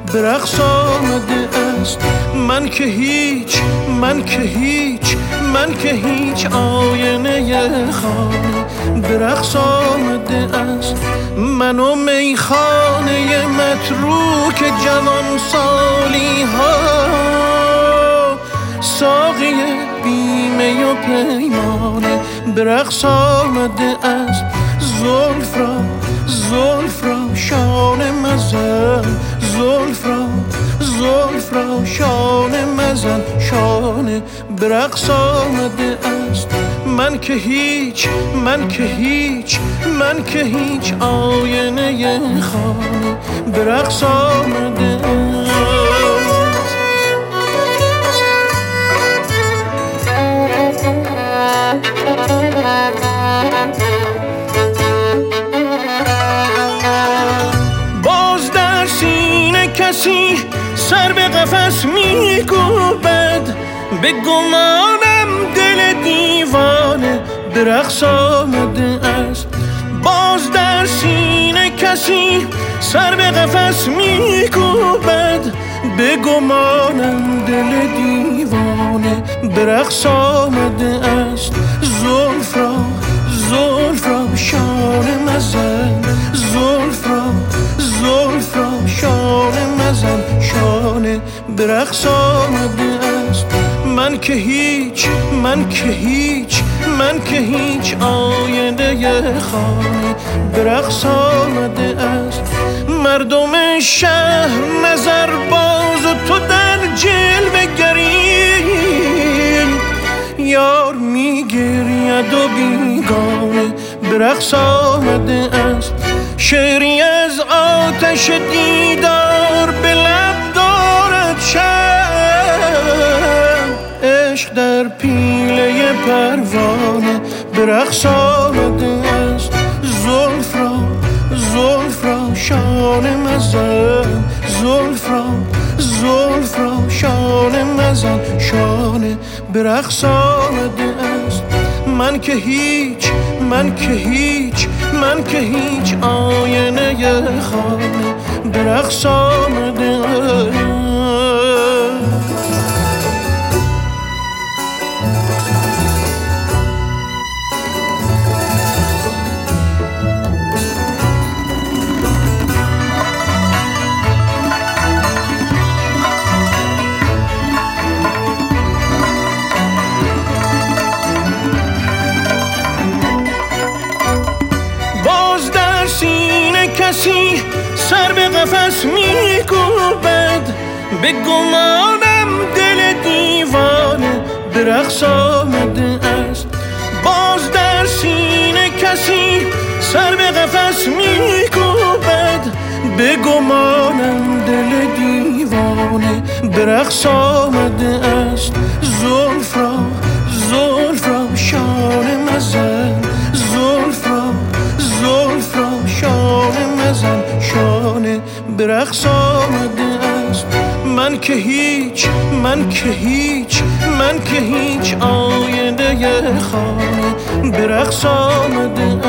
به رقص آمده است. من که هیچ آینه خانه به رقص آمده است. من و میخانه متروک جوان سالی ها، ساقی بیمه و پیمانه به رقص آمده است. زلف را شانه مزن، زلف را شانه مزن، شانه به رقص آمده است. من که هیچ آینه خانه به رقص آمده است. باز در سینه کسی سر به قفس می‌کوبد، به گمانم دل دیوانه به رقص آمده است. باز در سینه کسی سر به قفس می‌کوبد، به گمانم دل دیوانه به رقص آمده است. زلف را شانه مزن، زلف را شانه مزن، شانه به رقص آمده است. من که هیچ آینه خانه به رقص آمده است. مردم شهر نظر باز و تو در جلوه گری، یار میگرید و بیگانه به رقص آمده است. شعری از آتش دیدار به لب دارد شب، عشق در پیله پروانه به رقص آمده است. زلف را شانه مزن، زلف را شانه مزن، شانه به رقص آمده است. من که هیچ آینه خانه به رقص آمده است. کسی سر به قفس می‌کوبد، به گمانم دل دیوانه به رقص آمده است. باز در سینه کسی سر به قفس می‌کوبد، به گمانم دل دیوانه به رقص آمده است. زلف را شانه مزن، زلف را شانه مزن، شانه به رقص آمده است. من که هیچ آینه خانه به رقص آمده است.